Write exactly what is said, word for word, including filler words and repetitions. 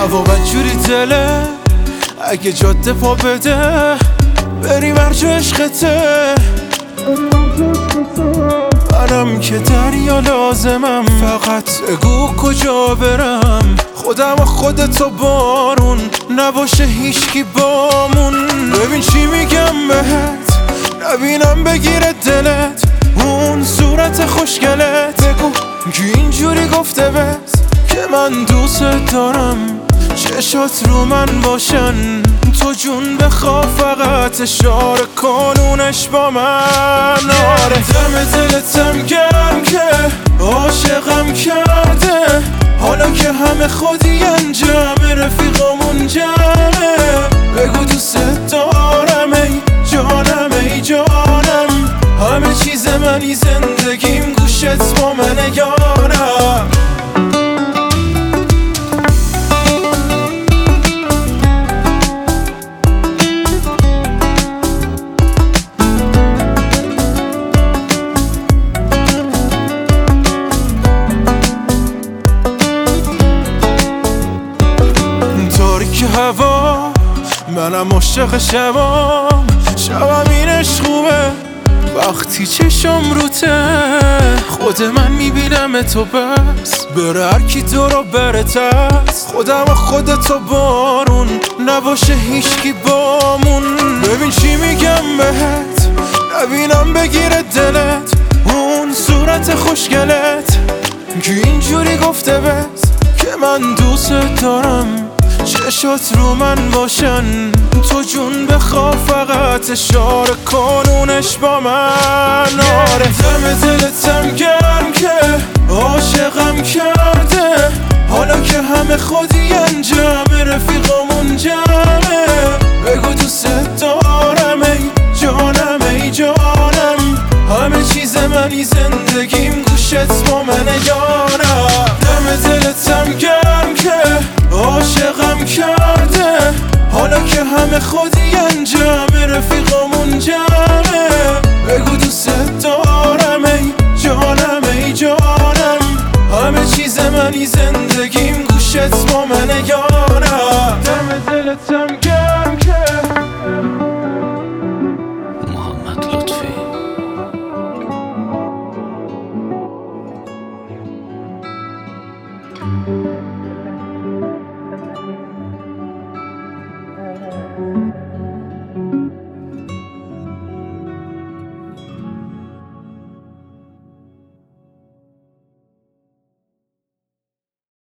هوا بدجوری دله اگه جاده پا بده بریم هرجا عشقته منم که دریا لازمم فقط بگو کجا برم خودم و خودتو بارون نباشه هیچکی بامون ببین چی میگم بهت نبینم بگیره دلت اون صورت خوشگلت بگو که اینجوری گفته بس که من دوست دارم چشات رو من باشن تو جون بخوا فقط اشاره کنونش با من آره دم دلتم گرم که عاشقم کرده حالا که همه خودی انجام رفیقامون جمعه بگو دوست دارم ای جانم ای جانم همه چیز منی زندگیم گوشت با من یارم هوا منم عاشق شبام شبم اینش خوبه وقتی چشم روته خود من میبینم تو بس بره هر کی تو رو برتست خودم و خودتو بارون نباشه هیچکی بامون ببین چی میگم بهت نبینم بگیره دلت اون صورت خوشگلت که اینجوری گفته بس که من دوست دارم چشات رو من باشن تو جون بخوا فقط اشاره کنونش با من آره دم دلتم گرم که عاشقم کرده حالا که همه خودی انجام رفیقامون جمعه بگو دوست دارم ای جانم ای جانم همه چیز منی زندگیم گوشت با من یارم دم دلتم گرم که عاشقم کرده حالا که همه خودی